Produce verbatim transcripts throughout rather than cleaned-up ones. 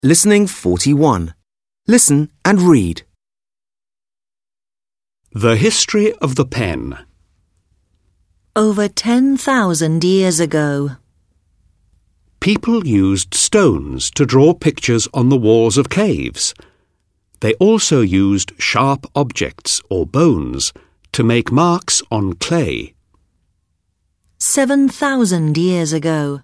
Listening forty-one. Listen and read. The history of the pen. Over ten thousand years ago. People used stones to draw pictures on the walls of caves. They also used sharp objects or bones to make marks on clay. Seven thousand years ago.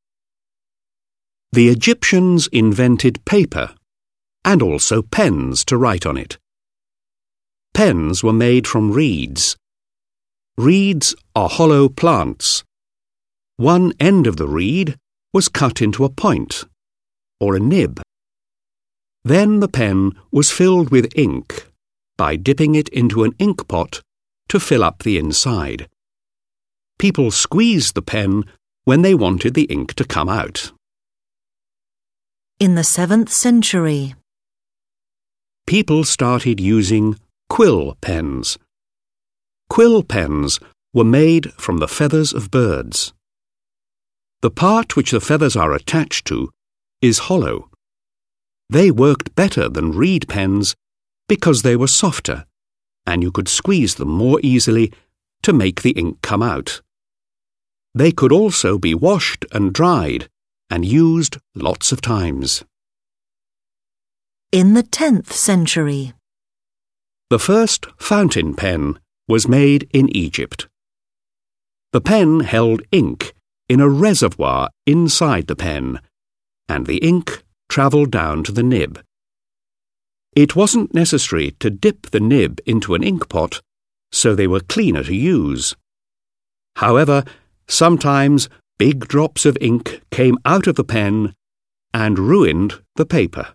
The Egyptians invented paper and also pens to write on it. Pens were made from reeds. Reeds are hollow plants. One end of the reed was cut into a point, or a nib. Then the pen was filled with ink by dipping it into an ink pot to fill up the inside. People squeezed the pen when they wanted the ink to come out. In the seventh century. People started using quill pens. Quill pens were made from the feathers of birds. The part which the feathers are attached to is hollow. They worked better than reed pens because they were softer, and you could squeeze them more easily to make the ink come out. They could also be washed and dried and used lots of times. In the tenth century. The first fountain pen was made in Egypt. The pen held ink in a reservoir inside the pen, and the ink travelled down to the nib. It wasn't necessary to dip the nib into an ink pot, so they were cleaner to use. However, sometimes big drops of ink came out of the pen and ruined the paper.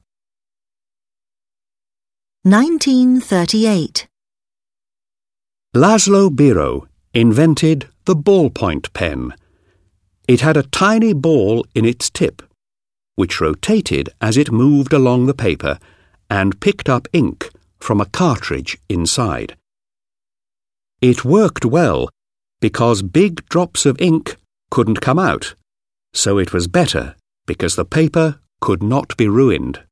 nineteen thirty-eight. Laszlo Biro invented the ballpoint pen. It had a tiny ball in its tip, which rotated as it moved along the paper and picked up ink from a cartridge inside. It worked well because big drops of ink couldn't come out, so it was better because the paper could not be ruined.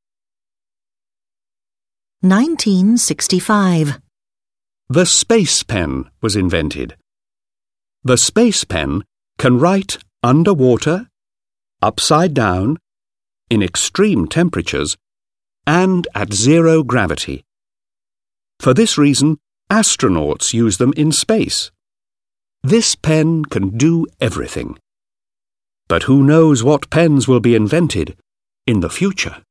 nineteen sixty-five. The space pen was invented. The space pen can write underwater, upside down, in extreme temperatures, and at zero gravity. For this reason, astronauts use them in space. This pen can do everything. But who knows what pens will be invented in the future?